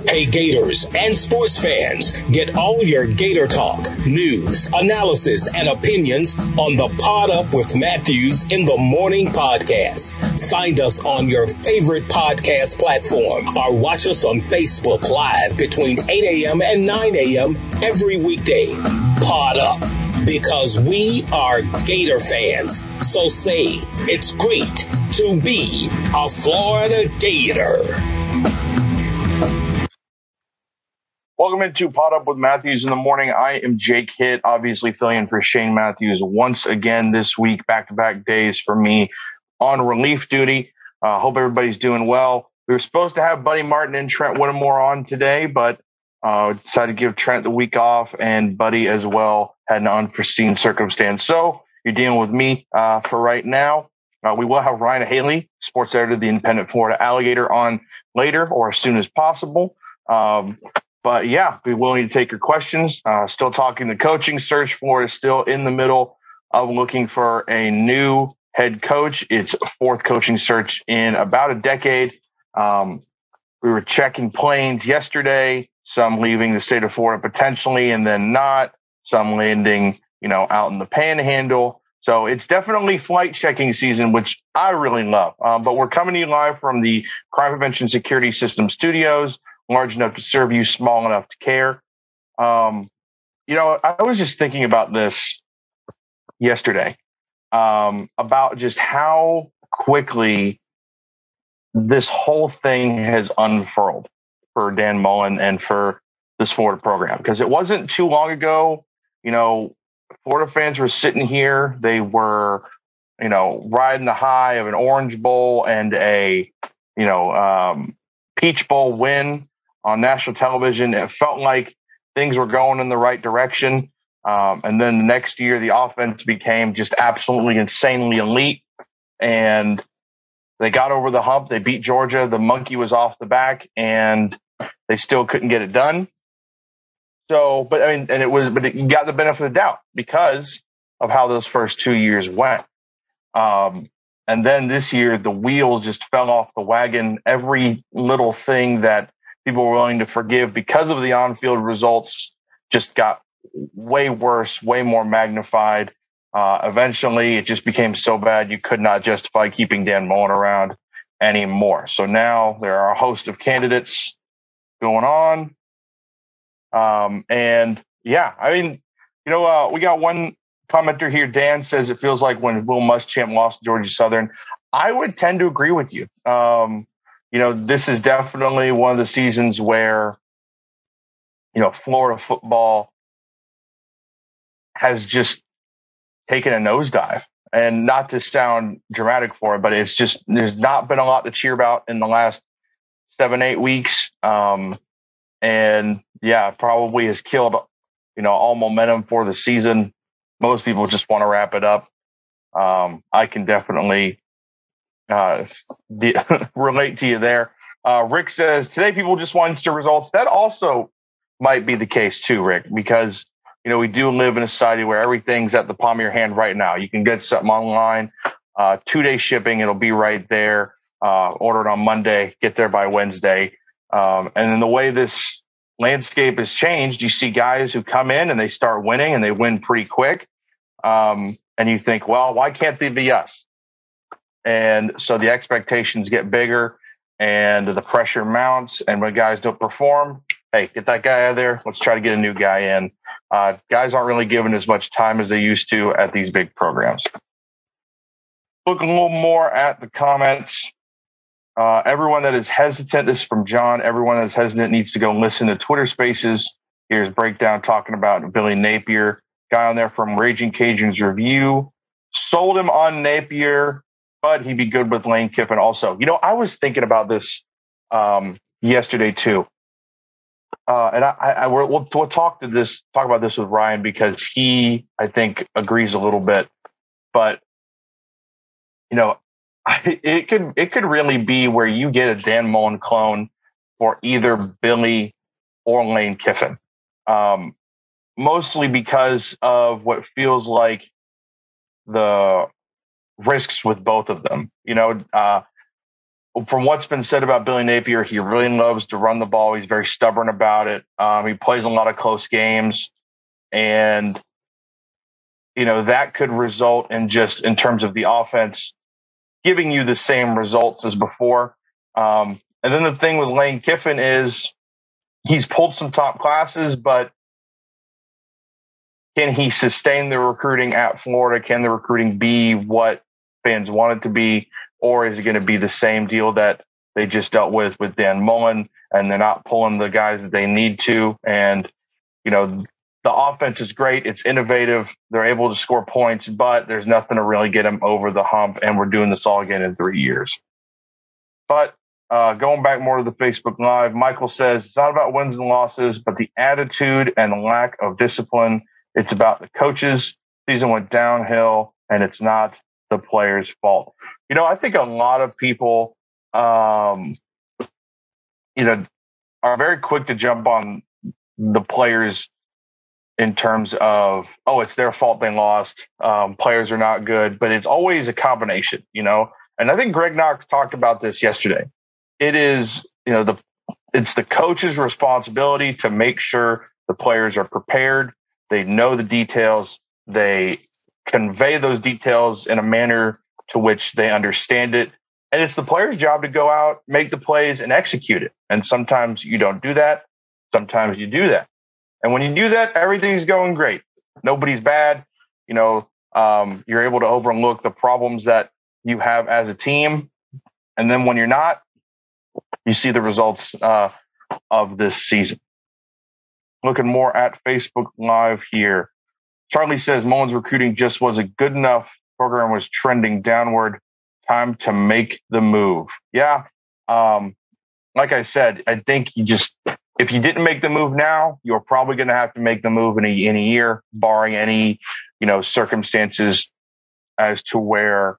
Hey Gators and sports fans, get all your Gator talk, news, analysis, and opinions on the Pod Up with Matthews in the Morning podcast. Find us on your favorite podcast platform or watch us on Facebook Live between 8 a.m. and 9 a.m. every weekday. Pod Up, because we are Gator fans. So say it's great to be a Florida Gator. Welcome into Pod Up with Matthews in the Morning. I am Jake Hitt, obviously filling in for Shane Matthews once again this week, back-to-back days for me on relief duty. Hope everybody's doing well. We were supposed to have Buddy Martin and Trent Whittemore on today, but decided to give Trent the week off, and Buddy as well had an unforeseen circumstance. So you're dealing with me for right now. We will have Ryan Haley, sports editor of the Independent Florida Alligator, on later or as soon as possible. But yeah, be willing to take your questions. Still talking the coaching search. Florida is still in the middle of looking for a new head coach. It's a fourth coaching search in about a decade. We were checking planes yesterday, some leaving the state of Florida potentially and then not, some landing, out in the Panhandle. So it's definitely flight checking season, which I really love. But we're coming to you live from the Crime Prevention Security System Studios. Large enough to serve you, small enough to care. I was just thinking about this yesterday, about just how quickly this whole thing has unfurled for Dan Mullen and for this Florida program. Because it wasn't too long ago, Florida fans were sitting here. They were, riding the high of an Orange Bowl and a, Peach Bowl win on national television. It felt like things were going in the right direction. And then the next year, the offense became just absolutely insanely elite. And they got over the hump. They beat Georgia. The monkey was off the back, and they still couldn't get it done. So, but you got the benefit of the doubt because of how those first 2 years went. And then this year, the wheels just fell off the wagon. Every little thing that people were willing to forgive because of the on-field results just got way worse, way more magnified. Eventually, it just became so bad you could not justify keeping Dan Mullen around anymore. So now there are a host of candidates going on. We got one commenter here. Dan says it feels like when Will Muschamp lost to Georgia Southern. I would tend to agree with you. This is definitely one of the seasons where, Florida football has just taken a nosedive. And not to sound dramatic for it, but it's just, there's not been a lot to cheer about in the last 7-8 weeks. Probably has killed, all momentum for the season. Most people just want to wrap it up. I can definitely relate to you there. Rick says today people just want instant results. That also might be the case too, Rick, because we do live in a society where everything's at the palm of your hand right now. You can get something online, 2-day shipping, it'll be right there. Order it on Monday, get there by Wednesday. And then the way this landscape has changed, you see guys who come in and they start winning and they win pretty quick. And you think, well, why can't they be us? And so the expectations get bigger and the pressure mounts. And when guys don't perform, hey, get that guy out of there. Let's try to get a new guy in. Guys aren't really given as much time as they used to at these big programs. Looking a little more at the comments. Everyone that is hesitant, this is from John, everyone that is hesitant needs to go listen to Twitter Spaces. Here's Breakdown talking about Billy Napier. Guy on there from Raging Cajuns Review. Sold him on Napier, but he'd be good with Lane Kiffin also. I was thinking about this yesterday too. And we'll talk about this with Ryan because he, I think, agrees a little bit. But, it could really be where you get a Dan Mullen clone for either Billy or Lane Kiffin. Mostly because of what feels like the risks with both of them. from what's been said about Billy Napier, he really loves to run the ball. He's very stubborn about it. He plays a lot of close games, and that could result in, just in terms of the offense, giving you the same results as before. And then the thing with Lane Kiffin is he's pulled some top classes, but can he sustain the recruiting at Florida? Can the recruiting be what fans want it to be? Or is it going to be the same deal that they just dealt with Dan Mullen, and they're not pulling the guys that they need to? And, the offense is great. It's innovative. They're able to score points, but there's nothing to really get them over the hump. And we're doing this all again in 3 years. But going back more to the Facebook Live, Michael says, it's not about wins and losses, but the attitude and the lack of discipline. It's about the coaches. Season went downhill, and it's not the players' fault. I think a lot of people, are very quick to jump on the players in terms of, it's their fault they lost. Players are not good, but it's always a combination, And I think Greg Knox talked about this yesterday. It is, it's the coach's responsibility to make sure the players are prepared. They know the details. They convey those details in a manner to which they understand it. And it's the player's job to go out, make the plays, and execute it. And sometimes you don't do that. Sometimes you do that. And when you do that, everything's going great. Nobody's bad. You're able to overlook the problems that you have as a team. And then when you're not, you see the results of this season. Looking more at Facebook Live here. Charlie says Mullen's recruiting just wasn't good enough. Program was trending downward. Time to make the move. Yeah. Like I said, I think if you didn't make the move now, you're probably going to have to make the move in a year, barring any, circumstances as to where,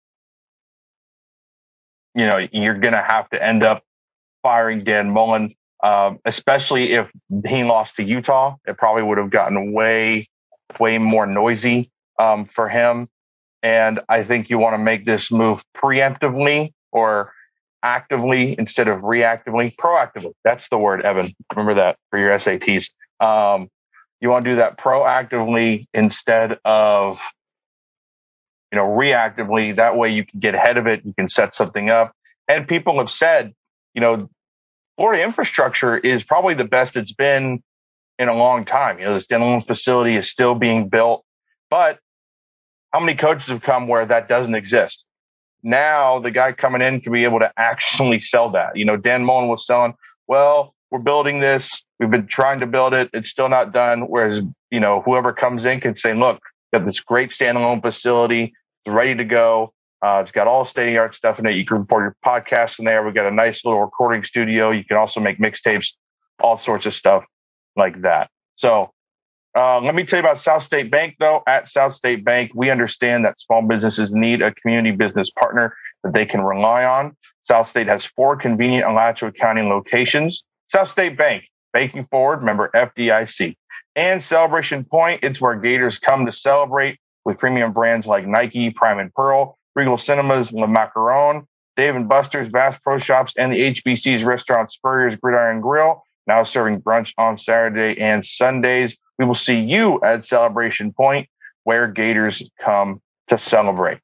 you're going to have to end up firing Dan Mullen, especially if he lost to Utah. It probably would have gotten way, way more noisy for him. And I think you want to make this move preemptively or actively instead of reactively. Proactively. That's the word, Evan. Remember that for your SATs. You want to do that proactively instead of, reactively. That way you can get ahead of it. You can set something up. And people have said, Florida infrastructure is probably the best it's been in a long time. This dental facility is still being built, but how many coaches have come where that doesn't exist? Now the guy coming in can be able to actually sell that. Dan Mullen was selling, well, we're building this. We've been trying to build it. It's still not done. Whereas, whoever comes in can say, look, we have this great standalone facility. It's ready to go. It's got all state-of-the-art stuff in it. You can record your podcast in there. We've got a nice little recording studio. You can also make mixtapes, all sorts of stuff like that. So let me tell you about South State Bank, though. At South State Bank, we understand that small businesses need a community business partner that they can rely on. South State has 4 convenient Alachua County locations. South State Bank, banking forward, member FDIC. And Celebration Point, it's where Gators come to celebrate with premium brands like Nike, Prime and Pearl, Regal Cinemas, Le Macaron, Dave & Buster's, Bass Pro Shops, and the HBC's restaurant Spurrier's Gridiron Grill, now serving brunch on Saturday and Sundays. We will see you at Celebration Point, where Gators come to celebrate.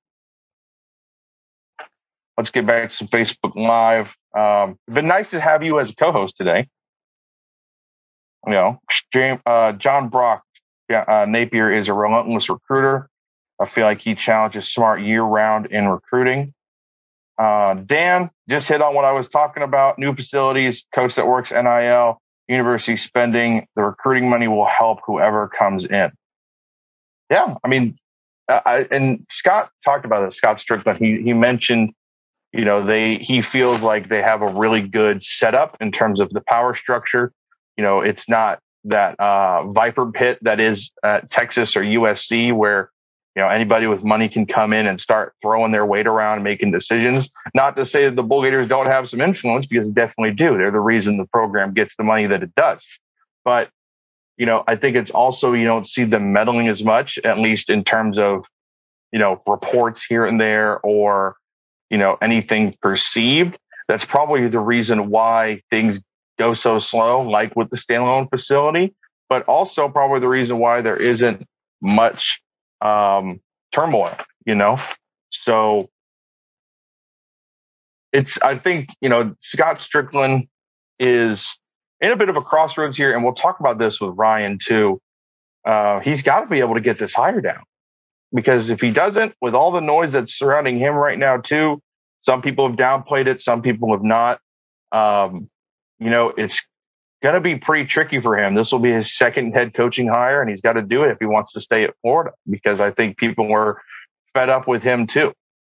Let's get back to some Facebook Live. It's been nice to have you as a co-host today. John Brock, Napier is a relentless recruiter. I feel like he challenges smart year-round in recruiting. Dan just hit on what I was talking about. New facilities, coach that works NIL, university spending. The recruiting money will help whoever comes in. Yeah, I mean, and Scott talked about it. Scott Strickland, he mentioned, he feels like they have a really good setup in terms of the power structure. It's not that Viper pit that is at Texas or USC where, anybody with money can come in and start throwing their weight around and making decisions. Not to say that the Bull Gators don't have some influence, because they definitely do. They're the reason the program gets the money that it does. But, I think it's also, you don't see them meddling as much, at least in terms of, reports here and there, or, anything perceived. That's probably the reason why things go so slow, like with the standalone facility, but also probably the reason why there isn't much turmoil, So I think, Scott Strickland is in a bit of a crossroads here, and we'll talk about this with Ryan too. He's got to be able to get this hire down, because if he doesn't, with all the noise that's surrounding him right now too, some people have downplayed it, some people have not. It's going to be pretty tricky for him. This will be his second head coaching hire, and he's got to do it if he wants to stay at Florida, because I think people were fed up with him too.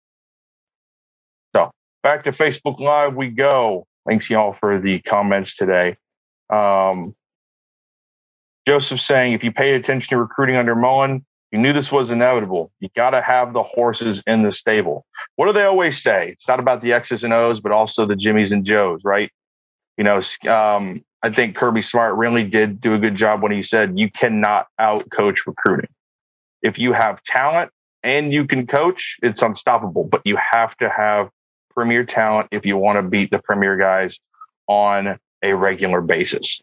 So back to Facebook Live we go. Thanks y'all for the comments today. Joseph saying, if you paid attention to recruiting under Mullen, you knew this was inevitable. You got to have the horses in the stable. What do they always say? It's not about the X's and O's, but also the Jimmies and Joes, right? I think Kirby Smart really did do a good job when he said you cannot out-coach recruiting. If you have talent and you can coach, it's unstoppable. But you have to have premier talent if you want to beat the premier guys on a regular basis.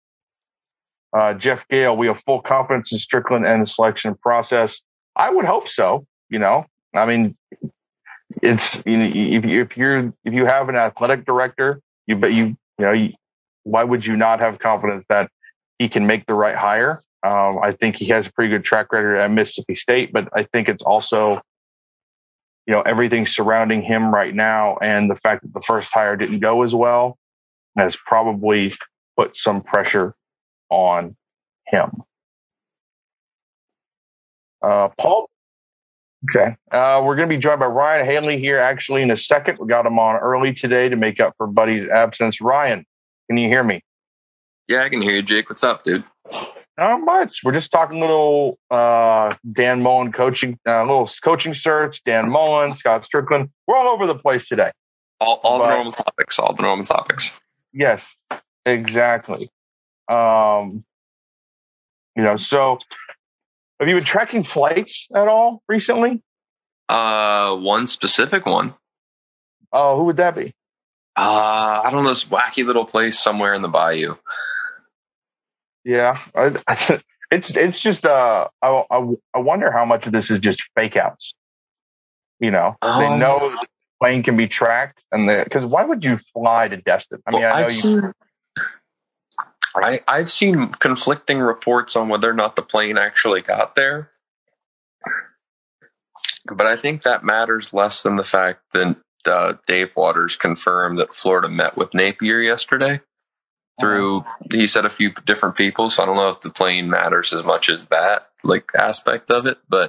Jeff Gale, we have full confidence in Strickland and the selection process. I would hope so. I mean, it's if you have an athletic director, why would you not have confidence that he can make the right hire? I think he has a pretty good track record at Mississippi State, but I think it's also, everything surrounding him right now, and the fact that the first hire didn't go as well has probably put some pressure on him. Paul. Okay. We're going to be joined by Ryan Haley here actually in a second. We got him on early today to make up for Buddy's absence. Ryan, can you hear me? Yeah, I can hear you, Jake. What's up, dude? Not much. We're just talking little Dan Mullen coaching, little coaching search, Dan Mullen, Scott Strickland. We're all over the place today. All the normal topics. Yes, exactly. So have you been tracking flights at all recently? One specific one. Oh, who would that be? I don't know, this wacky little place somewhere in the bayou. Yeah, it's just I wonder how much of this is just fake outs. They know the plane can be tracked, and because why would you fly to Destin? I mean, I've seen conflicting reports on whether or not the plane actually got there, but I think that matters less than the fact that Dave Waters confirmed that Florida met with Napier yesterday. He said a few different people, so I don't know if the plane matters as much as that aspect of it, but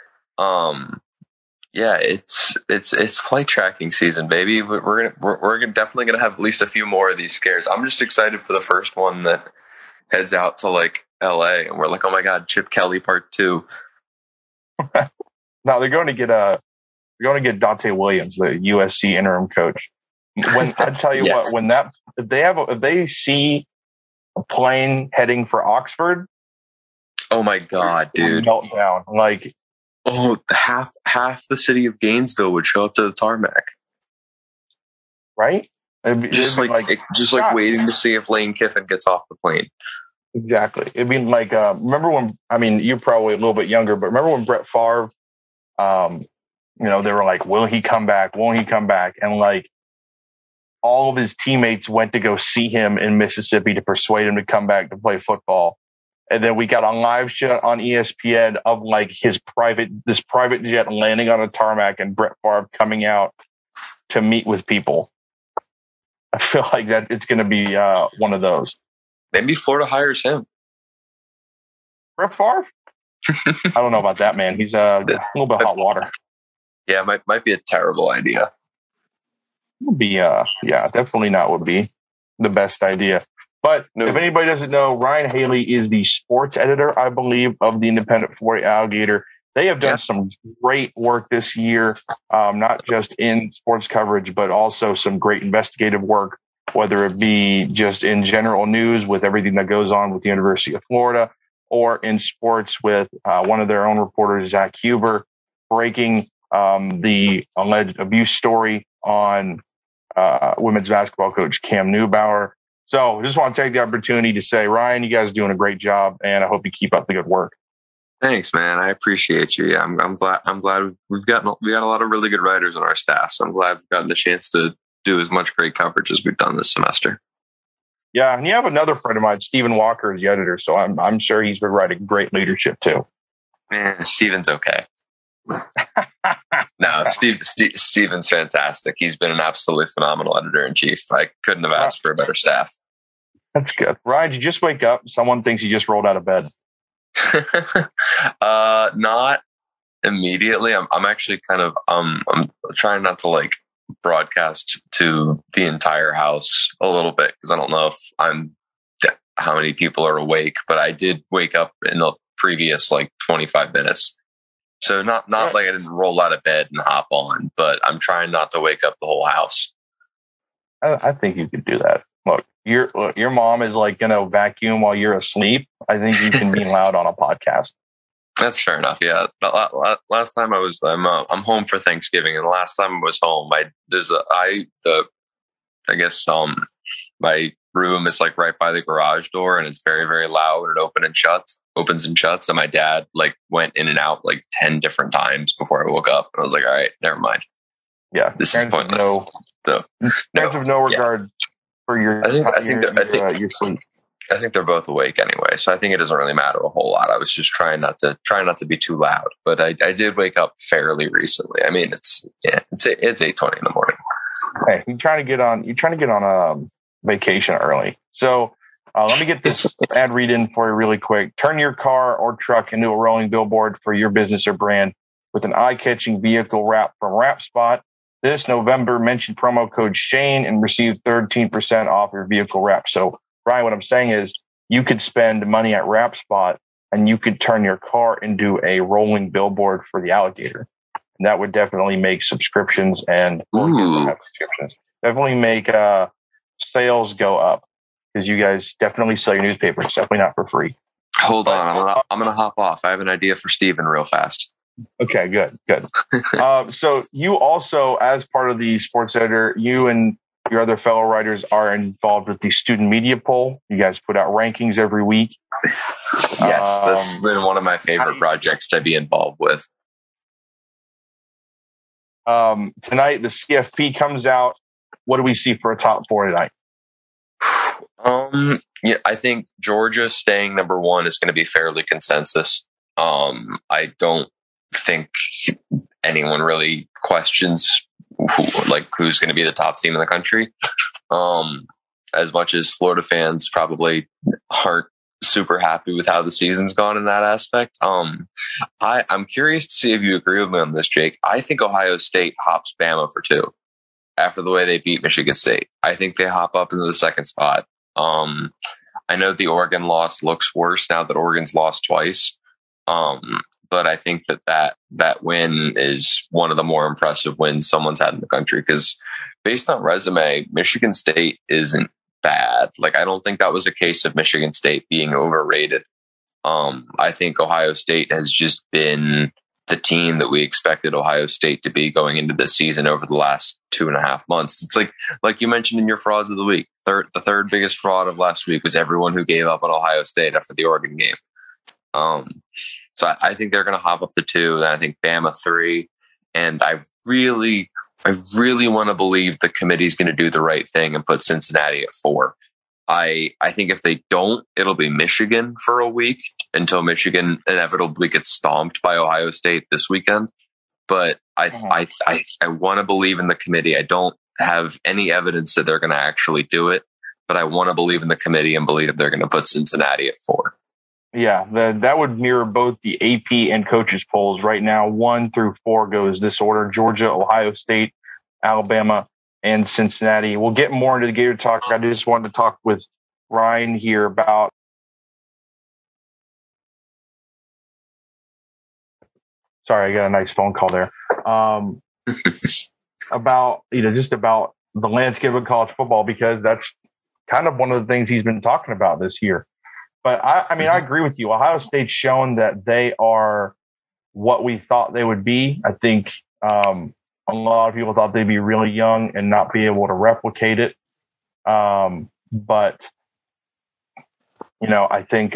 yeah, it's flight tracking season, baby. We're definitely gonna have at least a few more of these scares. I'm just excited for the first one that heads out to LA, and we're like, oh my god, Chip Kelly Part 2. No, they're going to get Dante Williams, the USC interim coach. When I tell you yes. what, if they see a plane heading for Oxford, oh my god, dude, meltdown. Half the city of Gainesville would show up to the tarmac, right? Just waiting to see if Lane Kiffin gets off the plane. Exactly. It'd be remember when? I mean, you're probably a little bit younger, but remember when Brett Favre? They were like, "Will he come back? Won't he come back?" And all of his teammates went to go see him in Mississippi to persuade him to come back to play football. And then we got a live shot on ESPN of this private jet landing on a tarmac and Brett Favre coming out to meet with people. I feel like that it's going to be one of those. Maybe Florida hires him. Brett Favre? I don't know about that, man. He's a little bit hot water. Yeah, might be a terrible idea. Would be definitely not would be the best idea. But if anybody doesn't know, Ryan Haley is the sports editor, I believe, of the Independent Florida Alligator. They have done some great work this year, not just in sports coverage, but also some great investigative work, whether it be just in general news with everything that goes on with the University of Florida, or in sports with one of their own reporters, Zach Huber, breaking the alleged abuse story on women's basketball coach Cam Newbauer. So just want to take the opportunity to say, Ryan, you guys are doing a great job, and I hope you keep up the good work. Thanks, man. I appreciate you. Yeah, I'm glad we got a lot of really good writers on our staff. So I'm glad we've gotten the chance to do as much great coverage as we've done this semester. Yeah, and you have another friend of mine, Stephen Walker, is the editor. So I'm sure he's been writing great leadership too. Steven's okay. No, Steven's fantastic. He's been an absolutely phenomenal editor-in-chief. I couldn't have asked for a better staff. That's good. Ryan, did you just wake up? Someone thinks you just rolled out of bed. Not immediately. I'm actually kind of I'm trying not to like broadcast to the entire house a little bit because I don't know if how many people are awake, but I did wake up in the previous like 25 minutes. So not like I didn't roll out of bed and hop on, but I'm trying not to wake up the whole house. I think you could do that. Look, your mom is like going to vacuum while you're asleep. I think you can be loud on a podcast. That's fair enough. Yeah. Last time I'm home for Thanksgiving, and the last time I was home, my room is like right by the garage door, and it's very, very loud. It opens and shuts. And my dad like went in and out like 10 different times before I woke up. And I was like, all right, never mind. Yeah. This is pointless. Of no regard for your sleep. I think they're both awake anyway, so I think it doesn't really matter a whole lot. I was just trying not to be too loud, but I did wake up fairly recently. I mean, it's 8:20 in the morning. Hey, you're trying to get on a vacation early. So let me get this ad read in for you really quick. Turn your car or truck into a rolling billboard for your business or brand with an eye-catching vehicle wrap from WrapSpot. This November, mention promo code Shane and receive 13% off your vehicle wrap. So, Brian, what I'm saying is you could spend money at WrapSpot and you could turn your car into a rolling billboard for the alligator. And that would definitely make subscriptions definitely make sales go up because you guys definitely sell your newspaper. It's definitely not for free. Hold on. I'm going to hop off. I have an idea for Steven real fast. Okay, good. So you also, as part of the sports editor, you and your other fellow writers are involved with the student media poll. You guys put out rankings every week. Yes, that's been one of my favorite projects to be involved with. Tonight, the CFP comes out. What do we see for a top four tonight? Yeah, I think Georgia staying number one is going to be fairly consensus. I don't think anyone really questions who's going to be the top team in the country. As much as Florida fans probably aren't super happy with how the season's gone in that aspect. I'm curious to see if you agree with me on this, Jake. I think Ohio State hops Bama for 2 after the way they beat Michigan State. I think they hop up into the second spot. I know the Oregon loss looks worse now that Oregon's lost twice. But I think that win is one of the more impressive wins someone's had in the country because based on resume, Michigan State isn't bad. Like, I don't think that was a case of Michigan State being overrated. I think Ohio State has just been the team that we expected Ohio State to be going into this season over the last 2.5 months. It's like you mentioned in your frauds of the week. The third biggest fraud of last week was everyone who gave up on Ohio State after the Oregon game. So I think they're going to hop up to 2. Then I think Bama 3. And I really want to believe the committee's going to do the right thing and put Cincinnati at 4. I think if they don't, it'll be Michigan for a week until Michigan inevitably gets stomped by Ohio State this weekend. But I want to believe in the committee. I don't have any evidence that they're going to actually do it, but I want to believe in the committee and believe they're going to put Cincinnati at 4. Yeah, that would mirror both the AP and coaches polls. Right now, 1 through 4 goes this order: Georgia, Ohio State, Alabama, and Cincinnati. We'll get more into the Gator talk. I just wanted to talk with Ryan here about sorry, I got a nice phone call there. About the landscape of college football, because that's kind of one of the things he's been talking about this year. But I mean, I agree with you. Ohio State's shown that they are what we thought they would be. I think A lot of people thought they'd be really young and not be able to replicate it. But, I think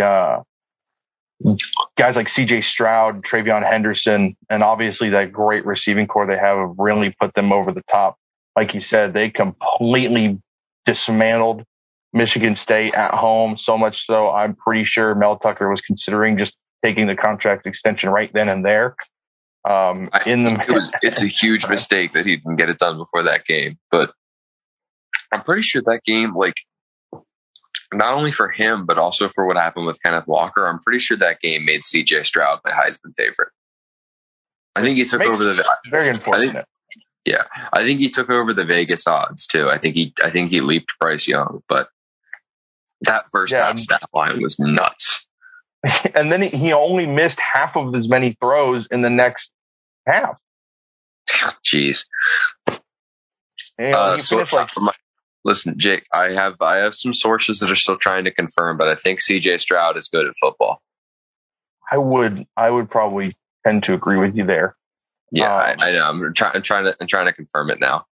guys like C.J. Stroud, Travion Henderson, and obviously that great receiving core they have really put them over the top. Like you said, they completely dismantled Michigan State at home, so much so I'm pretty sure Mel Tucker was considering just taking the contract extension right then and there. It's a huge mistake that he didn't get it done before that game, but I'm pretty sure that game, like, not only for him, but also for what happened with Kenneth Walker, I'm pretty sure that game made C.J. Stroud my Heisman favorite. I think he took over the very unfortunate. I think he took over the Vegas odds too. I think he leaped Bryce Young, but that first half stat line was nuts. And then he only missed half of as many throws in the next half. Jeez. Listen, Jake, I have some sources that are still trying to confirm, but I think C.J. Stroud is good at football. I would probably tend to agree with you there. Yeah, I know. I'm trying to confirm it now.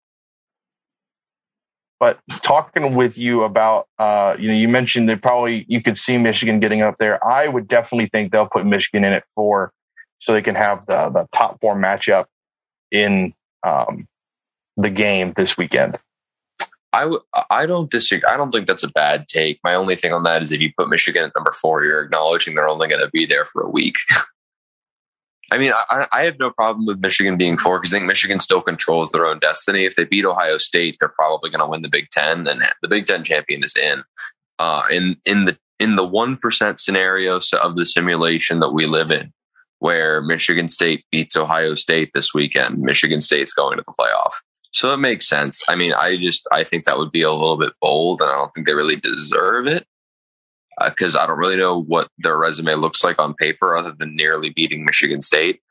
But talking with you about, you mentioned that you could see Michigan getting up there. I would definitely think they'll put Michigan in at 4 so they can have the top 4 matchup in the game this weekend. I don't disagree. I don't think that's a bad take. My only thing on that is if you put Michigan at number 4, you're acknowledging they're only going to be there for a week. I mean, I have no problem with Michigan being 4 because I think Michigan still controls their own destiny. If they beat Ohio State, they're probably going to win the Big Ten, and the Big Ten champion is in. In the 1% scenario of the simulation that we live in, where Michigan State beats Ohio State this weekend, Michigan State's going to the playoff. So it makes sense. I mean, I think that would be a little bit bold, and I don't think they really deserve it because I don't really know what their resume looks like on paper other than nearly beating Michigan State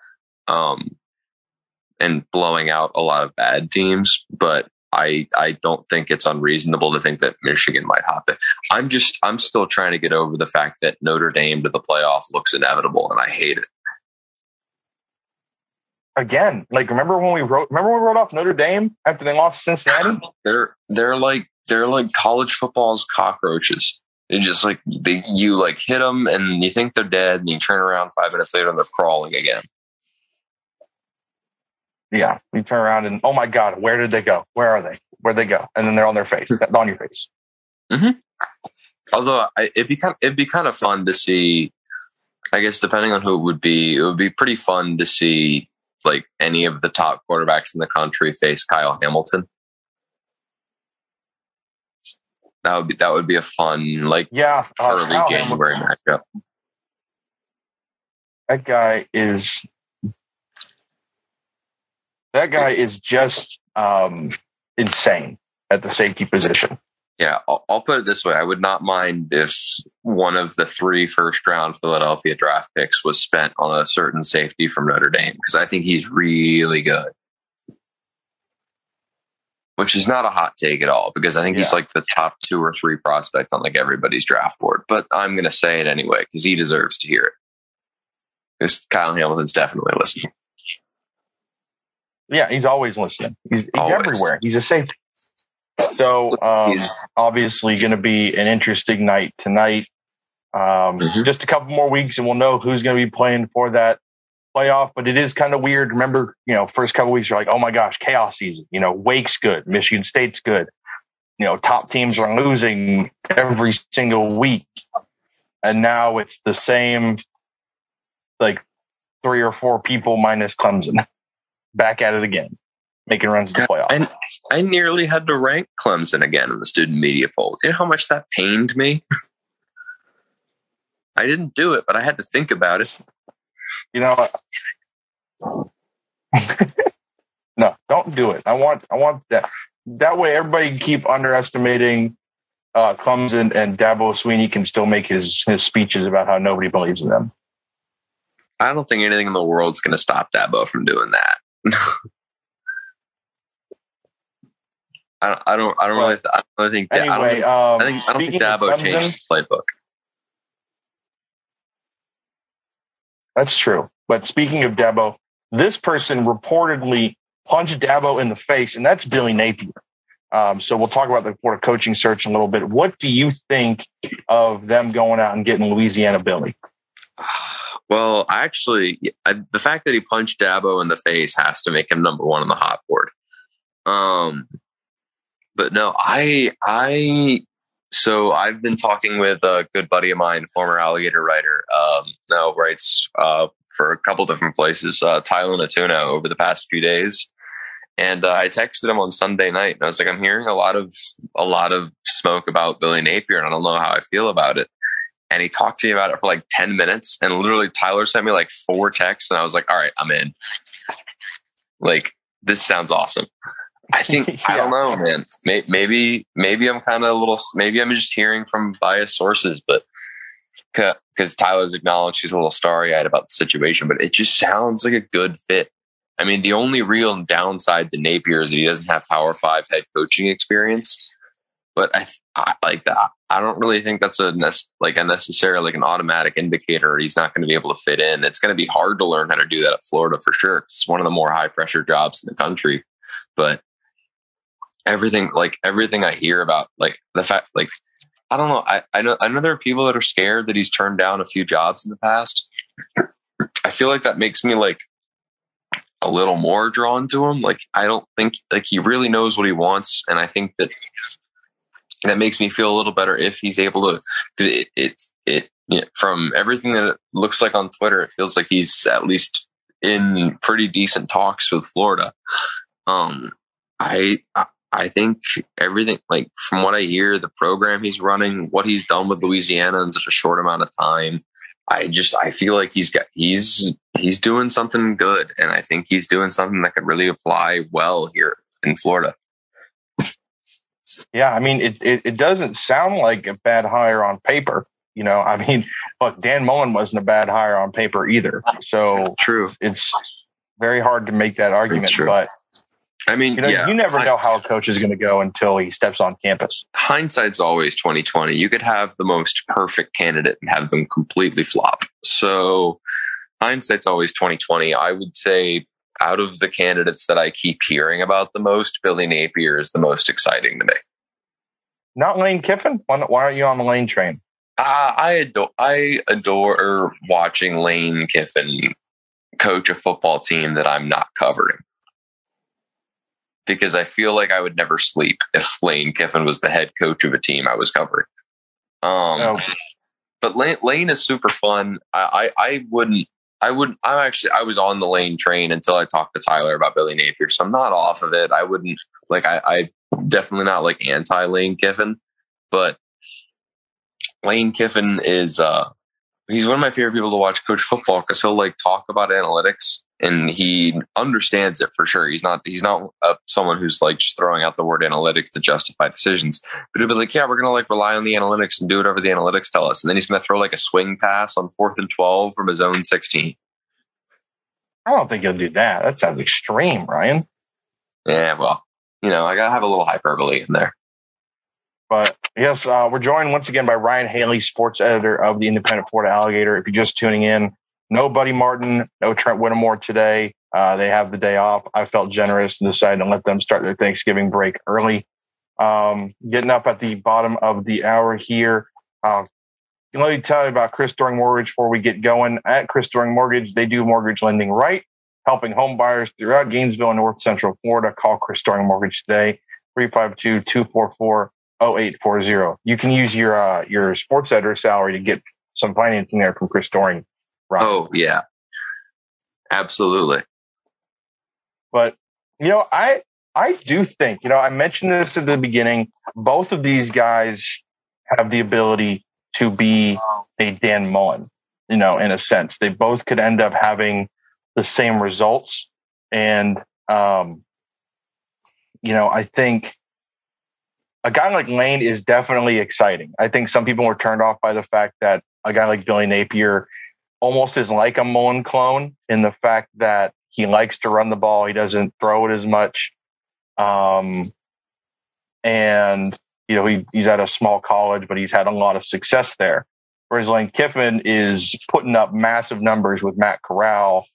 and blowing out a lot of bad teams. But I don't think it's unreasonable to think that Michigan might hop it. I'm still trying to get over the fact that Notre Dame to the playoff looks inevitable, and I hate it. Again, like remember when we wrote off Notre Dame after they lost to Cincinnati? They're like college football's cockroaches. It's just like you hit them and you think they're dead, and you turn around 5 minutes later and they're crawling again. Yeah, you turn around and oh my God, where did they go? Where are they? Where'd they go? And then they're on their face, on your face. Mm-hmm. Although it'd be kind of fun to see. I guess depending on who it would be pretty fun to see. Like any of the top quarterbacks in the country face Kyle Hamilton. That would be a fun early January matchup. That guy is just insane at the safety position. Yeah, I'll put it this way. I would not mind if one of the 3 first-round Philadelphia draft picks was spent on a certain safety from Notre Dame, because I think he's really good. Which is not a hot take at all, because I think he's like the top 2 or 3 prospect on like everybody's draft board. But I'm going to say it anyway, because he deserves to hear it. Because Kyle Hamilton's definitely listening. Yeah, he's always listening. He's everywhere. He's a safety. So obviously going to be an interesting night tonight. Just a couple more weeks and we'll know who's going to be playing for that playoff. But it is kind of weird. Remember, first couple weeks you're like, oh my gosh, chaos season. Wake's good. Michigan State's good. Top teams are losing every single week. And now it's the same, like 3 or 4 people minus Clemson back at it again. Making runs to the playoff. And I nearly had to rank Clemson again in the student media polls. You know how much that pained me? I didn't do it, but I had to think about it. No, don't do it. I want that. That way everybody can keep underestimating Clemson, and Dabo Swinney can still make his speeches about how nobody believes in them. I don't think anything in the world's going to stop Dabo from doing that. I don't really think. Anyway, I don't think Dabo changed the playbook. That's true. But speaking of Dabo, This person reportedly punched Dabo in the face, and that's Billy Napier. So we'll talk about the Florida coaching search in a little bit. What do you think of them going out and getting Louisiana Billy? Well, actually, the fact that he punched Dabo in the face has to make him number one on the hot board. But no, so I've been talking with a good buddy of mine, former Alligator writer, now writes for a couple different places, Tyler Natuna, over the past few days. And I texted him on Sunday night, and I was like, I'm hearing a lot of smoke about Billy Napier, and I don't know how I feel about it. And he talked to me about it for like 10 minutes, and literally Tyler sent me like 4 texts, and I was like, all right, I'm in. Like, this sounds awesome. I think, yeah. I don't know, man. Maybe I'm kind of maybe I'm just hearing from biased sources, but because Tyler's acknowledged he's a little starry-eyed about the situation, but it just sounds like a good fit. I mean, the only real downside to Napier is that he doesn't have Power 5 head coaching experience. But I like that. I don't really think that's a necessary, like an automatic indicator he's not going to be able to fit in. It's going to be hard to learn how to do that at Florida for sure. It's one of the more high pressure jobs in the country. But everything I hear about, like the fact, like, I don't know. I know there are people that are scared that he's turned down a few jobs in the past. I feel like that makes me like a little more drawn to him. Like, I don't think like he really knows what he wants. And I think that makes me feel a little better if he's able to, because from everything that it looks like on Twitter, it feels like he's at least in pretty decent talks with Florida. I think everything, like from what I hear, the program he's running, what he's done with Louisiana in such a short amount of time, I feel like he's doing something good, and I think he's doing something that could really apply well here in Florida. Yeah, I mean, it doesn't sound like a bad hire on paper. You know, I mean, look, Dan Mullen wasn't a bad hire on paper either. So true. It's very hard to make that argument. But I mean, you never know how a coach is going to go until he steps on campus. Hindsight's always 20/20. You could have the most perfect candidate and have them completely flop. So hindsight's always 20/20. I would say out of the candidates that I keep hearing about the most, Billy Napier is the most exciting to me. Not Lane Kiffin? Why aren't you on the Lane train? I adore watching Lane Kiffin coach a football team that I'm not covering, because I feel like I would never sleep if Lane Kiffin was the head coach of a team I was covering. But Lane is super fun. I was on the Lane train until I talked to Tyler about Billy Napier, so I'm not off of it. I wouldn't I definitely not like anti Lane Kiffin, but Lane Kiffin is he's one of my favorite people to watch coach football, because he'll like talk about analytics and he understands it for sure. He's not someone who's like just throwing out the word analytics to justify decisions, but he'll be like, yeah, we're gonna like rely on the analytics and do whatever the analytics tell us, and then he's gonna throw like a swing pass on 4th and 12 from his own 16. I don't think he'll do that. That sounds extreme, Ryan. Yeah, well, I gotta have a little hyperbole in there. But yes, we're joined once again by Ryan Haley, sports editor of the Independent Florida Alligator. If you're just tuning in, no Buddy Martin, no Trent Whittemore today. They have the day off. I felt generous and decided to let them start their Thanksgiving break early. Getting up at the bottom of the hour here. Let me tell you about Chris Doering Mortgage before we get going. At Chris Doering Mortgage, they do mortgage lending right, helping home buyers throughout Gainesville and North Central Florida. Call Chris Doering Mortgage today, 352-244-0840. You can use your sports editor salary to get some financing there from Chris Doering. Right. Oh, yeah. Absolutely. But, I do think, I mentioned this at the beginning, both of these guys have the ability to be a Dan Mullen, in a sense. They both could end up having the same results. And, I think a guy like Lane is definitely exciting. I think some people were turned off by the fact that a guy like Billy Napier almost is like a Mullen clone in the fact that he likes to run the ball. He doesn't throw it as much. And, he's at a small college, but he's had a lot of success there. Whereas Lane Kiffin is putting up massive numbers with Matt Corral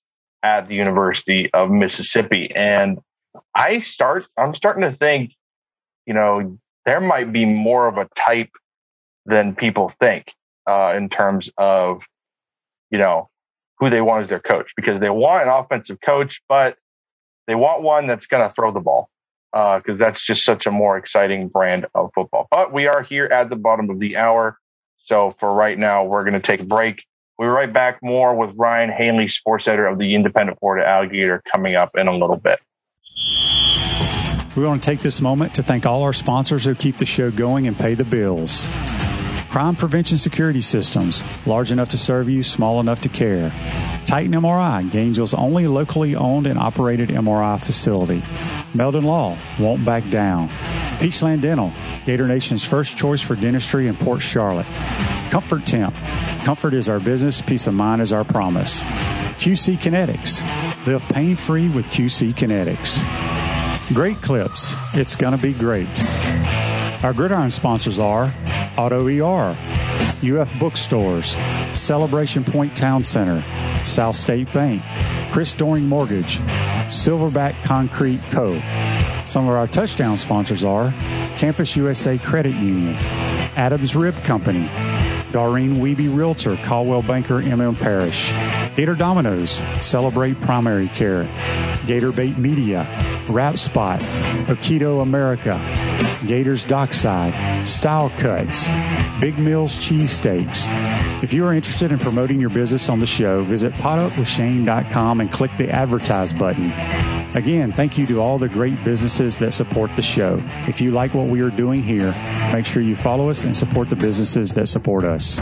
at the University of Mississippi. And I'm starting to think, there might be more of a type than people think in terms of, who they want as their coach, because they want an offensive coach, but they want one that's going to throw the ball because that's just such a more exciting brand of football. But we are here at the bottom of the hour. So for right now, we're going to take a break. We'll be right back more with Ryan Hanley, sports editor of the Independent Florida Alligator, coming up in a little bit. We want to take this moment to thank all our sponsors who keep the show going and pay the bills. Crime Prevention Security Systems, large enough to serve you, small enough to care. Titan MRI, Gainesville's only locally owned and operated MRI facility. Meldon Law, won't back down. Peachland Dental, Gator Nation's first choice for dentistry in Port Charlotte. Comfort Temp, comfort is our business, peace of mind is our promise. QC Kinetics, live pain-free with QC Kinetics. Great Clips, it's gonna be great. Our Gridiron sponsors are Auto ER, UF Bookstores, Celebration Point Town Center, South State Bank, Chris Doring Mortgage, Silverback Concrete Co. Some of our touchdown sponsors are Campus USA Credit Union, Adams Rib Company, Doreen Wiebe Realtor, Caldwell Banker, MM Parish, Gator Dominoes, Celebrate Primary Care, Gator Bait Media, Wrap Spot, Okito America, Gators Dockside, Style Cuts, Big Mills Cheesesteaks. If you are interested in promoting your business on the show, visit potupwithshane.com and click the advertise button. Again, thank you to all the great businesses that support the show. If you like what we are doing here, make sure you follow us and support the businesses that support us.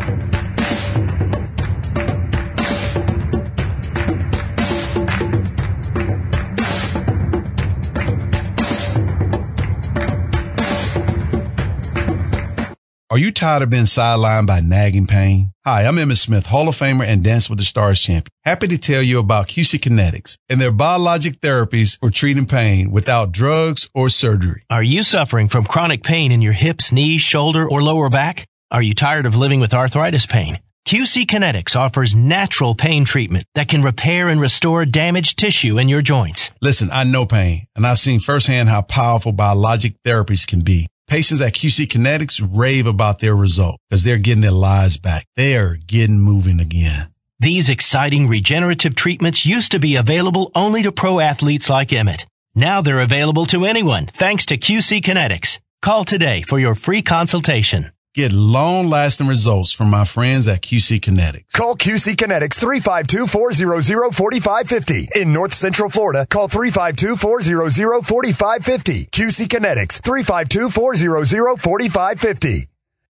Are you tired of being sidelined by nagging pain? Hi, I'm Emmitt Smith, Hall of Famer and Dance with the Stars champion. Happy to tell you about QC Kinetics and their biologic therapies for treating pain without drugs or surgery. Are you suffering from chronic pain in your hips, knees, shoulder, or lower back? Are you tired of living with arthritis pain? QC Kinetics offers natural pain treatment that can repair and restore damaged tissue in your joints. Listen, I know pain, and I've seen firsthand how powerful biologic therapies can be. Patients at QC Kinetics rave about their result because they're getting their lives back. They're getting moving again. These exciting regenerative treatments used to be available only to pro athletes like Emmitt. Now they're available to anyone thanks to QC Kinetics. Call today for your free consultation. Get long-lasting results from my friends at QC Kinetics. Call QC Kinetics 352-400-4550. In North Central Florida, call 352-400-4550. QC Kinetics 352-400-4550.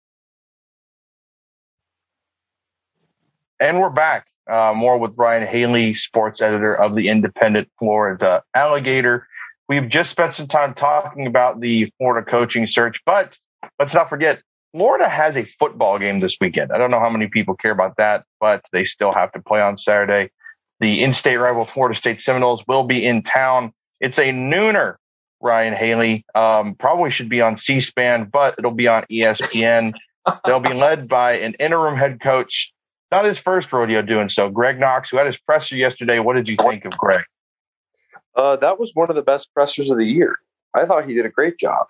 And we're back. More with Ryan Hanley, sports editor of the Independent Florida Alligator. We've just spent some time talking about the Florida coaching search, but let's not forget, Florida has a football game this weekend. I don't know how many people care about that, but they still have to play on Saturday. The in-state rival Florida State Seminoles will be in town. It's a nooner, Ryan Hanley. Probably should be on C-SPAN, but it'll be on ESPN. They'll be led by an interim head coach. Not his first rodeo doing so. Greg Knox, who had his presser yesterday. What did you think of Greg? That was one of the best pressers of the year. I thought he did a great job.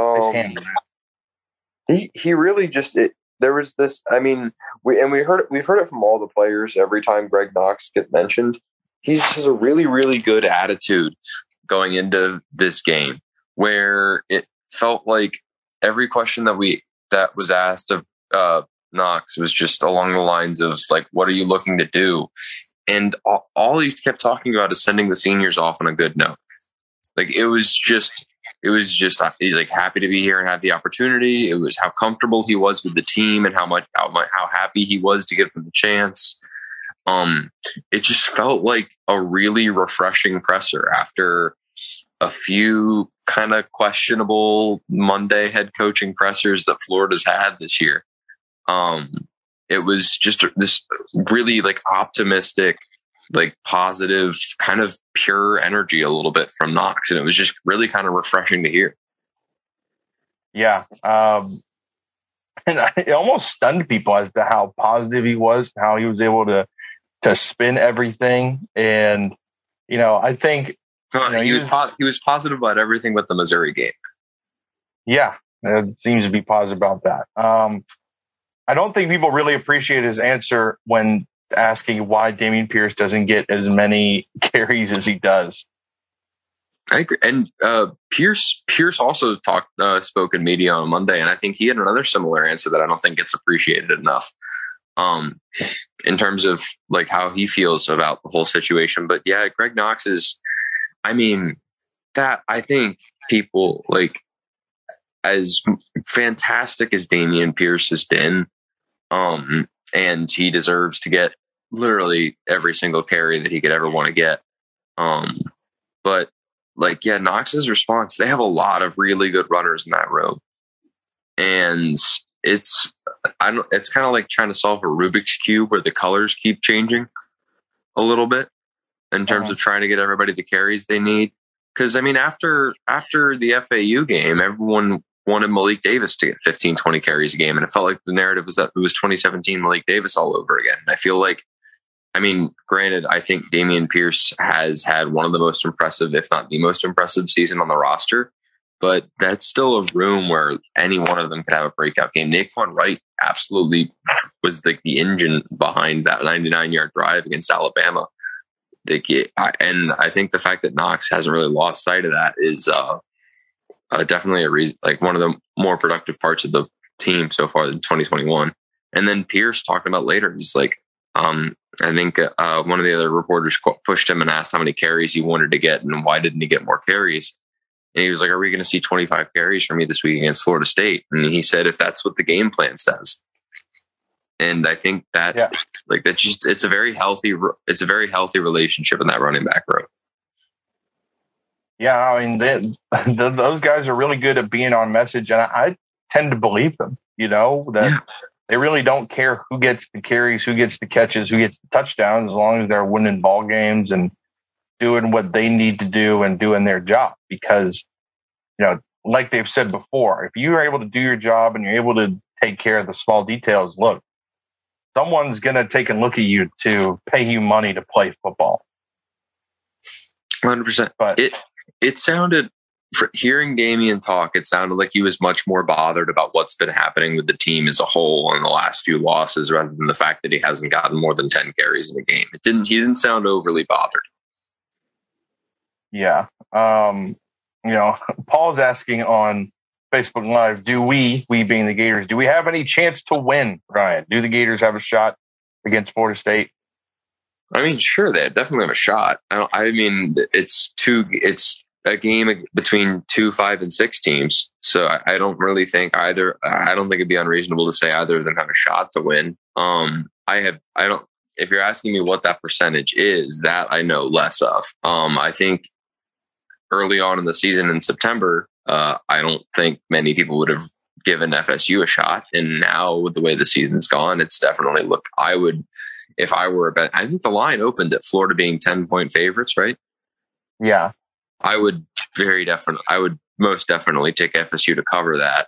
He really just there was this. I mean, we've heard it from all the players every time Greg Knox gets mentioned. He has a really, really good attitude going into this game, where it felt like every question that was asked of Knox was just along the lines of like, "What are you looking to do?" And all he kept talking about is sending the seniors off on a good note. Like it was just he's like happy to be here and have the opportunity. It was how comfortable he was with the team and how happy he was to give them the chance. It just felt like a really refreshing presser after a few kind of questionable Monday head coaching pressers that Florida's had this year. It was just this really like optimistic, like positive, kind of pure energy a little bit from Knox. And it was just really kind of refreshing to hear. Yeah. And it almost stunned people as to how positive he was, how he was able to spin everything. And I think he was positive about everything but the Missouri game. Yeah, it seems to be positive about that. I don't think people really appreciate his answer when asking why Dameon Pierce doesn't get as many carries as he does. I agree. And Pierce also spoke in media on Monday, and I think he had another similar answer that I don't think gets appreciated enough in terms of like how he feels about the whole situation. But yeah, Greg Knox is, I think people like, as fantastic as Dameon Pierce has been, and he deserves to get literally every single carry that he could ever want to get. But like, yeah, Knox's response, they have a lot of really good runners in that room. And it's kind of like trying to solve a Rubik's Cube where the colors keep changing a little bit in terms of trying to get everybody the carries they need. Because, I mean, after the FAU game, everyone wanted Malik Davis to get 15, 20 carries a game. And it felt like the narrative was that it was 2017 Malik Davis all over again. And I feel like, I mean, granted, I think Dameon Pierce has had one of the most impressive, if not the most impressive season on the roster. But that's still a room where any one of them could have a breakout game. Naquan Wright absolutely was the engine behind that 99-yard drive against Alabama. And I think the fact that Knox hasn't really lost sight of that is definitely a reason, like one of the more productive parts of the team so far in 2021. And then Pierce talking about later, he's like, I think one of the other reporters pushed him and asked how many carries he wanted to get and why didn't he get more carries. And he was like, are we going to see 25 carries from me this week against Florida State? And he said, if that's what the game plan says. And I think that, like, that just, it's a very healthy relationship in that running back room. Yeah. I mean, those guys are really good at being on message, and I tend to believe them, that they really don't care who gets the carries, who gets the catches, who gets the touchdowns, as long as they're winning ball games and doing what they need to do and doing their job. Because, like they've said before, if you are able to do your job and you're able to take care of the small details, look, someone's going to take a look at you to pay you money to play football. 100%. But it sounded, for hearing Dameon talk, it sounded like he was much more bothered about what's been happening with the team as a whole in the last few losses, rather than the fact that he hasn't gotten more than 10 carries in a game. He didn't sound overly bothered. Yeah. Paul's asking on Facebook Live, do we being the Gators, do we have any chance to win, Ryan? Do the Gators have a shot against Florida State? I mean, sure, they definitely have a shot. It's a game between 2, 5, and 6 teams. So I don't really think I don't think it'd be unreasonable to say either of them have a shot to win. If you're asking me what that percentage is, that I know less of. I think early on in the season in September, I don't think many people would have given FSU a shot. And now with the way the season's gone, it's definitely if I were a bet, I think the line opened at Florida being 10-point favorites, right? Yeah. I would most definitely take FSU to cover that.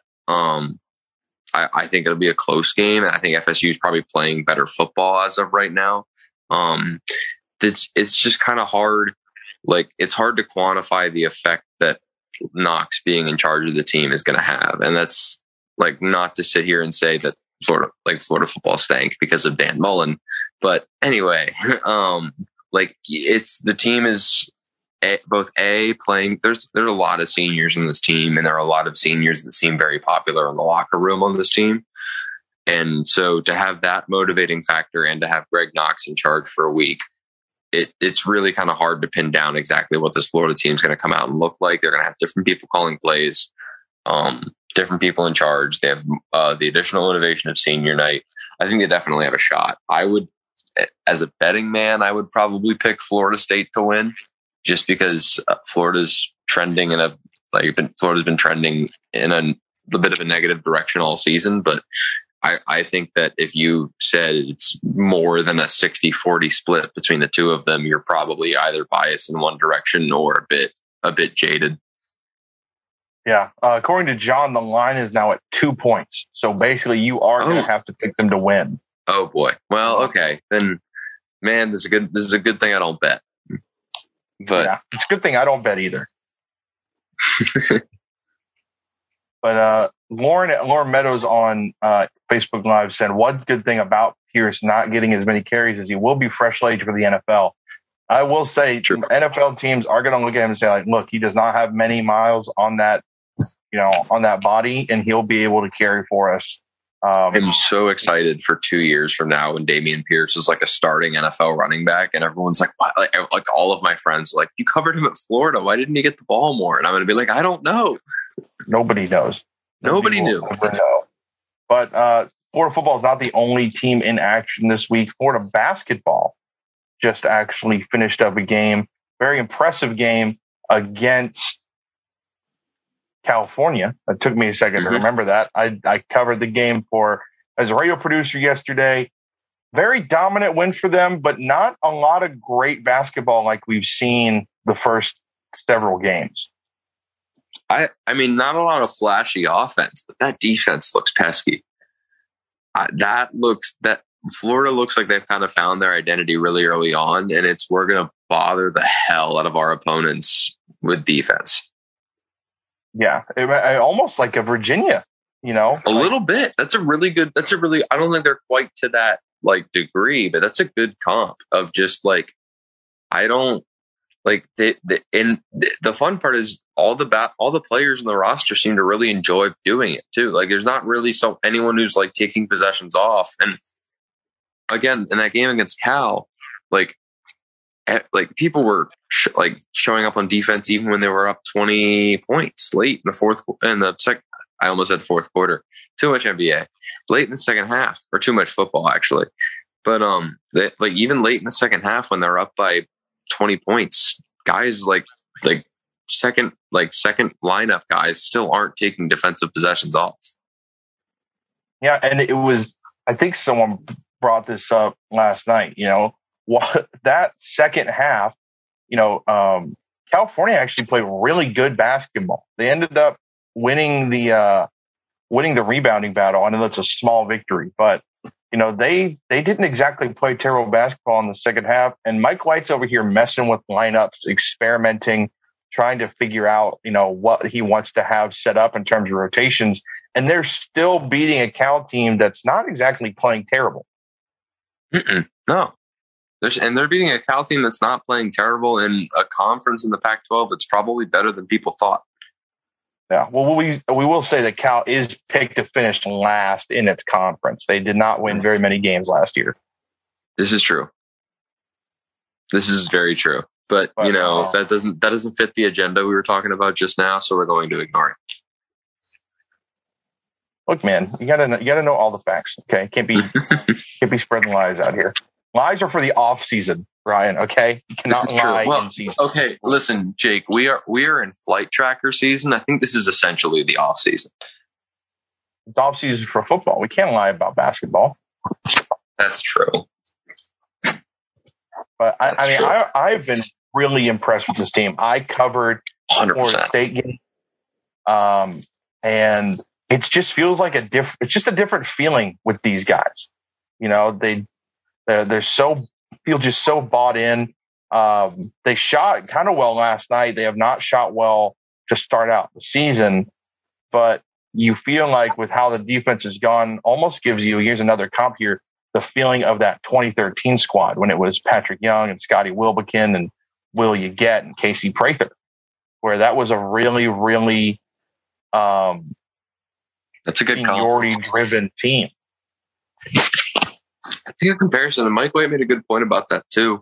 I think it'll be a close game, and I think FSU is probably playing better football as of right now. It's just kind of hard. Like, it's hard to quantify the effect that Knox being in charge of the team is going to have. And that's like, not to sit here and say that Florida football stank because of Dan Mullen. But anyway, the team is playing. There's a lot of seniors in this team, and there are a lot of seniors that seem very popular in the locker room on this team. And so to have that motivating factor and to have Greg Knox in charge for a week, it's really kind of hard to pin down exactly what this Florida team is going to come out and look like. They're going to have different people calling plays, different people in charge. They have the additional motivation of senior night. I think they definitely have a shot. I would, as a betting man, I would probably pick Florida State to win, just because Florida's trending Florida's been trending in a bit of a negative direction all season. But I think that if you said it's more than a 60-40 split between the two of them, you're probably either biased in one direction or a bit jaded. Yeah. According to John, the line is now at 2 points. So basically you are going to have to pick them to win. Oh boy. Well, okay. Then, man, this is a good thing I don't bet. But yeah, it's a good thing I don't bet either. But Lauren Meadows on Facebook Live said, one good thing about Pierce not getting as many carries is he will be fresh legs for the NFL. I will say True. NFL teams are going to look at him and say, like, look, he does not have many miles on that, on that body, and he'll be able to carry for us. I'm so excited for 2 years from now when Dameon Pierce is like a starting NFL running back, and everyone's like, "What?" Like all of my friends are like, you covered him at Florida. Why didn't he get the ball more? And I'm going to be like, I don't know. Nobody knows. Nobody knew. Know. But Florida football is not the only team in action this week. Florida basketball just actually finished up a game, very impressive game against California. It took me a second to remember that. I covered the game as a radio producer yesterday. Very dominant win for them, but not a lot of great basketball like we've seen the first several games. I mean, not a lot of flashy offense, but that defense looks pesky. That Florida looks like they've kind of found their identity really early on, and we're going to bother the hell out of our opponents with defense. Yeah, almost like a Virginia, a little bit. I don't think they're quite to that like degree, but that's a good comp of just like, I don't like the fun part is all the players in the roster seem to really enjoy doing it too. Like there's not really anyone who's like taking possessions off. And again, in that game against Cal, like people were showing up on defense even when they were up 20 points late in the second. I almost said fourth quarter. Too much NBA. Late in the second half, or too much football actually. But even late in the second half when they're up by 20 points, guys like second lineup guys still aren't taking defensive possessions off. Yeah, and it was, I think someone brought this up last night, that second half, California actually played really good basketball. They ended up winning the rebounding battle. I know that's a small victory, but they didn't exactly play terrible basketball in the second half. And Mike White's over here messing with lineups, experimenting, trying to figure out, what he wants to have set up in terms of rotations. And they're still beating a Cal team that's not exactly playing terrible. No. They're beating a Cal team that's not playing terrible in a conference in the Pac-12 that's probably better than people thought. Yeah, well, we will say that Cal is picked to finish last in its conference. They did not win very many games last year. This is true. This is very true. But that doesn't fit the agenda we were talking about just now, so we're going to ignore it. Look, man, you gotta know all the facts. Okay, can't be spreading lies out here. Lies are for the off season, Ryan. Okay, you cannot lie in season. Okay, listen, Jake. We are in flight tracker season. I think this is essentially the off season. It's off season for football. We can't lie about basketball. That's true. But I've been really impressed with this team. I covered 100%. Florida State game, and it just feels like it's just a different feeling with these guys. They're feel just so bought in. They shot kind of well last night. They have not shot well to start out the season, but you feel like with how the defense has gone, almost gives you, here's another comp here, the feeling of that 2013 squad when it was Patrick Young and Scotty Wilbekin and Will Yeget and Casey Prather, where that was a really, really that's a good seniority-driven team. I think a comparison, and Mike White made a good point about that too.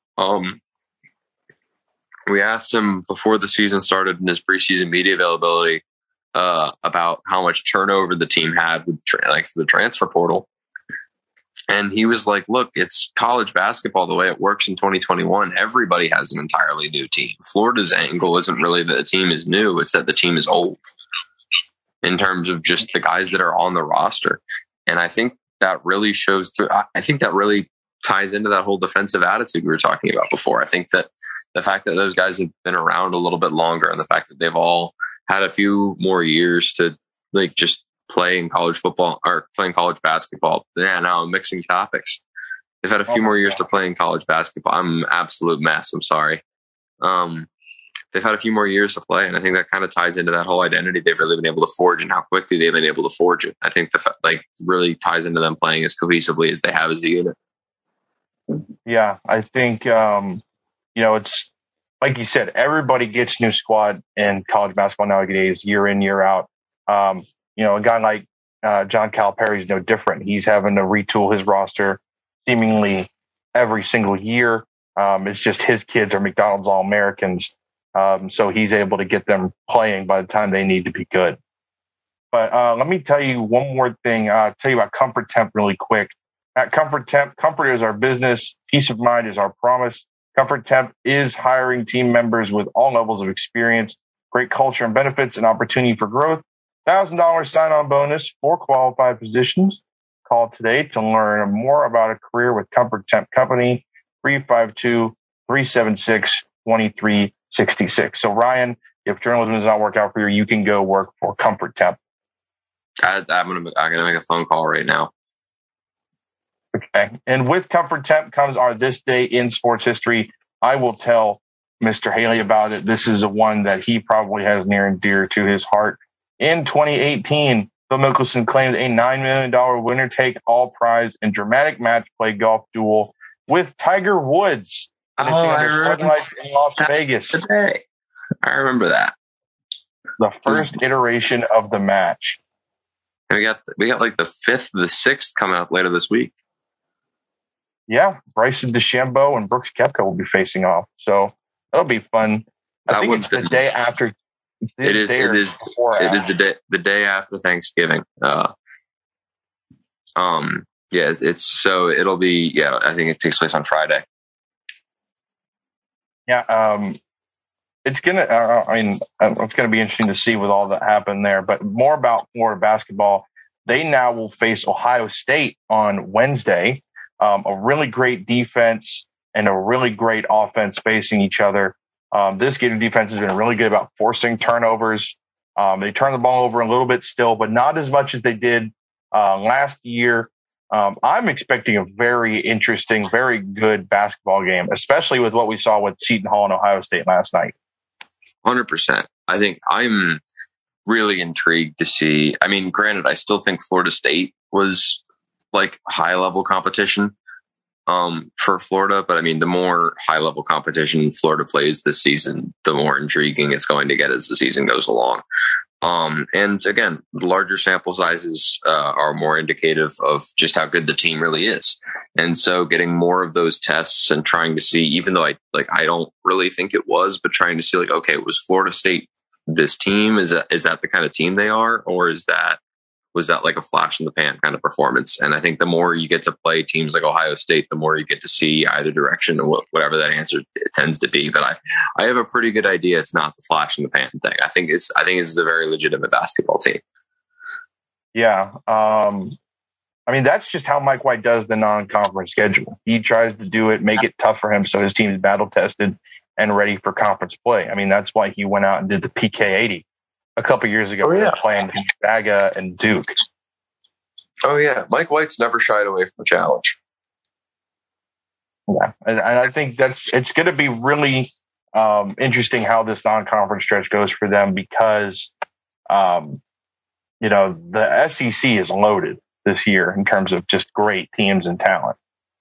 We asked him before the season started in his preseason media availability about how much turnover the team had with the transfer portal. And he was like, look, it's college basketball the way it works in 2021. Everybody has an entirely new team. Florida's angle isn't really that the team is new, it's that the team is old in terms of just the guys that are on the roster. And I think that really shows through. I think that really ties into that whole defensive attitude we were talking about before. I think that the fact that those guys have been around a little bit longer and the fact that they've all had a few more years to just play in college football or playing college basketball. Yeah, now I'm mixing topics. They've had a few more years to play in college basketball. I'm an absolute mess. I'm sorry. they've had a few more years to play, and I think that kind of ties into that whole identity they've really been able to forge and how quickly they've been able to forge it. I think really ties into them playing as cohesively as they have as a unit. Yeah, I think it's like you said, everybody gets new squad in college basketball nowadays, year in, year out. A guy like John Calipari is no different. He's having to retool his roster seemingly every single year. It's just his kids are McDonald's All-Americans. So he's able to get them playing by the time they need to be good. But let me tell you one more thing. I'll tell you about Comfort Temp really quick. At Comfort Temp, comfort is our business. Peace of mind is our promise. Comfort Temp is hiring team members with all levels of experience, great culture and benefits, and opportunity for growth. $1,000 sign-on bonus for qualified positions. Call today to learn more about a career with Comfort Temp Company, 352-376-2366. So, Ryan, if journalism does not work out for you, you can go work for Comfort Temp. I'm gonna make a phone call right now. Okay. And with Comfort Temp comes our This Day in Sports History. I will tell Mr. Haley about it. This is a one that he probably has near and dear to his heart. In 2018, Phil Mickelson claimed a $9 million winner-take-all prize in dramatic match play golf duel with Tiger Woods. Finishing under floodlights in Las Vegas. Today. I remember that. The first iteration of the match. And we got like the 5th, the 6th coming up later this week. Yeah, Bryson DeChambeau and Brooks Koepka will be facing off. So that'll be fun. I think it's the day after. It is the day after Thanksgiving. It'll be, I think it takes place on Friday. Yeah. It's gonna be interesting to see with all that happened there, but more about Florida basketball. They now will face Ohio State on Wednesday. A really great defense and a really great offense facing each other. This Gator defense has been really good about forcing turnovers. They turn the ball over a little bit still, but not as much as they did last year. I'm expecting a very interesting, very good basketball game, especially with what we saw with Seton Hall and Ohio State last night. 100%. I think I'm really intrigued to see. I mean, granted, I still think Florida State was like high level competition for Florida, but I mean, the more high level competition Florida plays this season, the more intriguing it's going to get as the season goes along. And again, larger sample sizes are more indicative of just how good the team really is. And so getting more of those tests and trying to see, even though I don't really think it was, but trying to see like, okay, was Florida State this team? Is that the kind of team they are? Or was that like a flash in the pan kind of performance? And I think the more you get to play teams like Ohio State, the more you get to see either direction or whatever that answer tends to be. But I have a pretty good idea it's not the flash in the pan thing. I think this is a very legitimate basketball team. Yeah. I mean, that's just how Mike White does the non-conference schedule. He tries to do it, make it tough for him so his team is battle tested and ready for conference play. I mean, that's why he went out and did the PK80 a couple years ago, playing Gonzaga and Duke. Oh yeah, Mike White's never shied away from a challenge. Yeah, and I think it's going to be really interesting how this non-conference stretch goes for them because, the SEC is loaded this year in terms of just great teams and talent.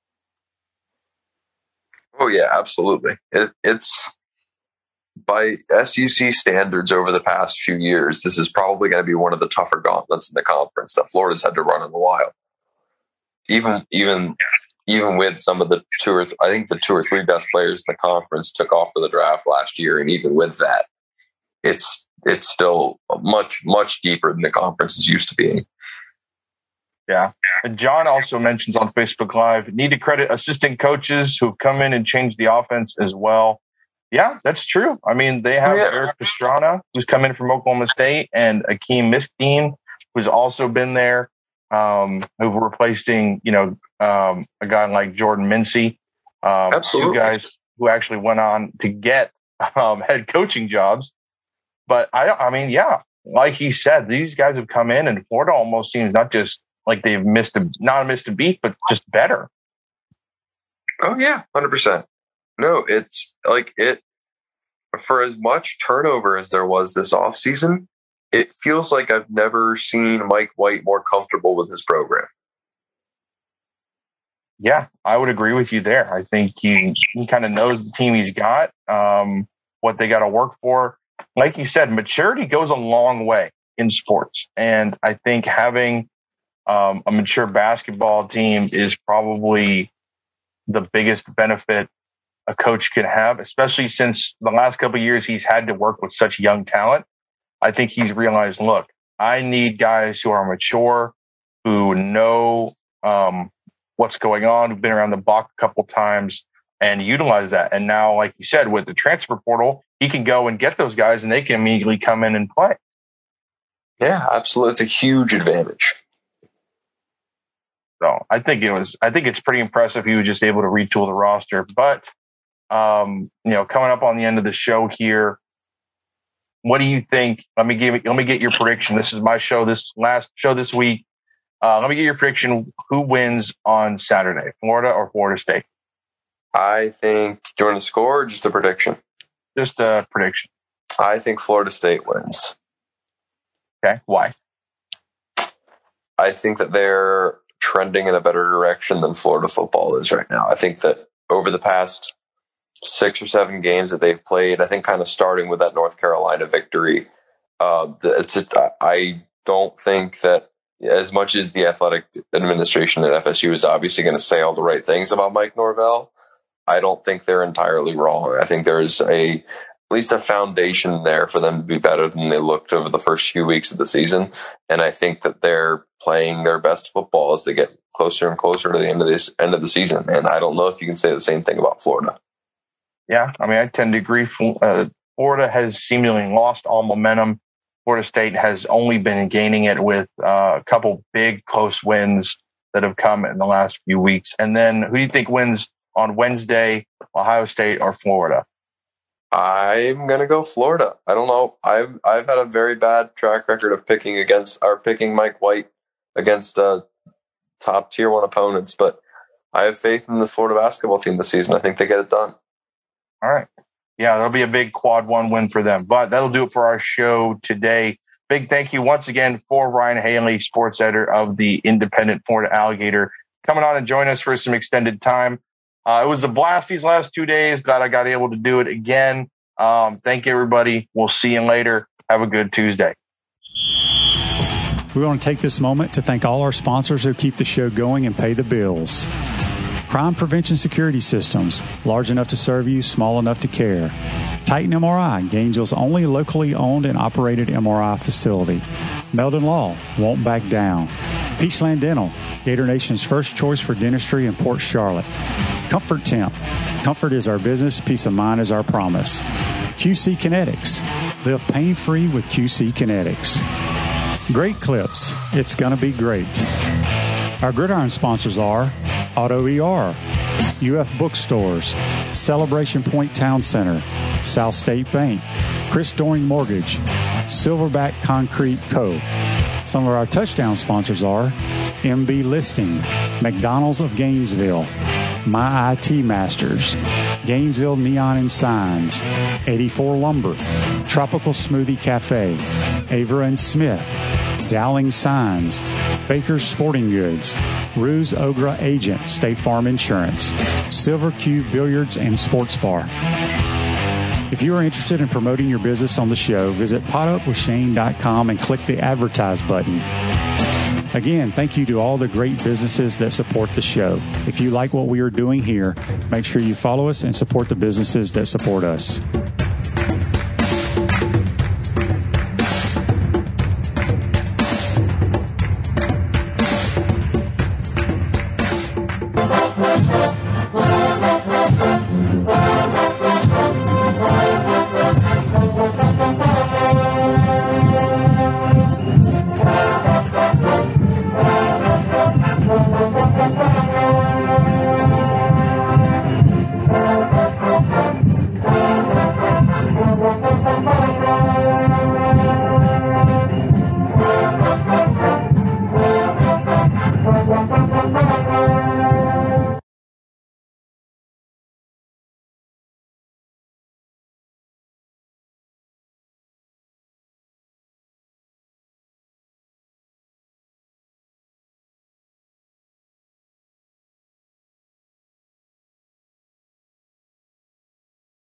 Oh yeah, absolutely. It's by SEC standards over the past few years, this is probably going to be one of the tougher gauntlets in the conference that Florida's had to run in a while. Even with some of the the 2 or 3 best players in the conference took off for the draft last year, and even with that, it's still much, much deeper than the conference is used to being. Yeah. And John also mentions on Facebook Live, need to credit assistant coaches who've come in and changed the offense as well. Yeah, that's true. I mean, they have Eric Pastrana, who's come in from Oklahoma State, and Akeem Miskdeen, who's also been there, who've replacing, a guy like Jordan Mincy. Absolutely. 2 guys who actually went on to get head coaching jobs. But I mean, like he said, these guys have come in, and Florida almost seems not just like they've not missed a beat, but just better. Oh yeah, 100%. No, it's like for as much turnover as there was this offseason, it feels like I've never seen Mike White more comfortable with his program. Yeah, I would agree with you there. I think he kind of knows the team he's got, what they got to work for. Like you said, maturity goes a long way in sports. And I think having a mature basketball team is probably the biggest benefit a coach can have, especially since the last couple of years he's had to work with such young talent. I think he's realized, look, I need guys who are mature, who know what's going on, who've been around the block a couple times, and utilize that. And now, like you said, with the transfer portal, he can go and get those guys and they can immediately come in and play. Yeah, absolutely. It's a huge advantage. So I think it's pretty impressive he was just able to retool the roster. But coming up on the end of the show here, what do you think? Let me get your prediction. This is my show, this last show this week. Let me get your prediction. Who wins on Saturday, Florida or Florida State? I think, do you want to score or just a prediction? Just a prediction. I think Florida State wins. Okay, why? I think that they're trending in a better direction than Florida football is right now. I think that over the past 6 or 7 games that they've played, I think kind of starting with that North Carolina victory, I don't think that, as much as the athletic administration at FSU is obviously going to say all the right things about Mike Norvell, I don't think they're entirely wrong. I think there's at least a foundation there for them to be better than they looked over the first few weeks of the season. And I think that they're playing their best football as they get closer and closer to the end of the season. And I don't know if you can say the same thing about Florida. Yeah, I mean, I tend to agree. Florida has seemingly lost all momentum. Florida State has only been gaining it with a couple big close wins that have come in the last few weeks. And then who do you think wins on Wednesday, Ohio State or Florida? I'm going to go Florida. I don't know. I've had a very bad track record of picking Mike White against top tier 1 opponents, but I have faith in this Florida basketball team this season. I think they get it done. All right. Yeah, that'll be a big quad 1 win for them. But that'll do it for our show today. Big thank you once again for Ryan Haley, sports editor of the Independent Florida Alligator, coming on and joining us for some extended time. It was a blast these last 2 days. Glad I got able to do it again. Thank you, everybody. We'll see you later. Have a good Tuesday. We want to take this moment to thank all our sponsors who keep the show going and pay the bills. Crime Prevention Security Systems, large enough to serve you, small enough to care. Titan MRI, Gainesville's only locally owned and operated MRI facility. Meldon Law, won't back down. Peachland Dental, Gator Nation's first choice for dentistry in Port Charlotte. Comfort Temp, comfort is our business, peace of mind is our promise. QC Kinetics, live pain-free with QC Kinetics. Great Clips, it's gonna be great. Our Gridiron sponsors are Auto ER, UF Bookstores, Celebration Point Town Center, South State Bank, Chris Doring Mortgage, Silverback Concrete Co. Some of our touchdown sponsors are MB Listing, McDonald's of Gainesville, My IT Masters, Gainesville Neon and Signs, 84 Lumber, Tropical Smoothie Cafe, Avra and Smith, Dowling Signs, Baker's Sporting Goods, Ruse Ogra Agent, State Farm Insurance, Silver Cube Billiards and Sports Bar. If you are interested in promoting your business on the show, visit potupwithshane.com and click the advertise button. Again, thank you to all the great businesses that support the show. If you like what we are doing here, make sure you follow us and support the businesses that support us.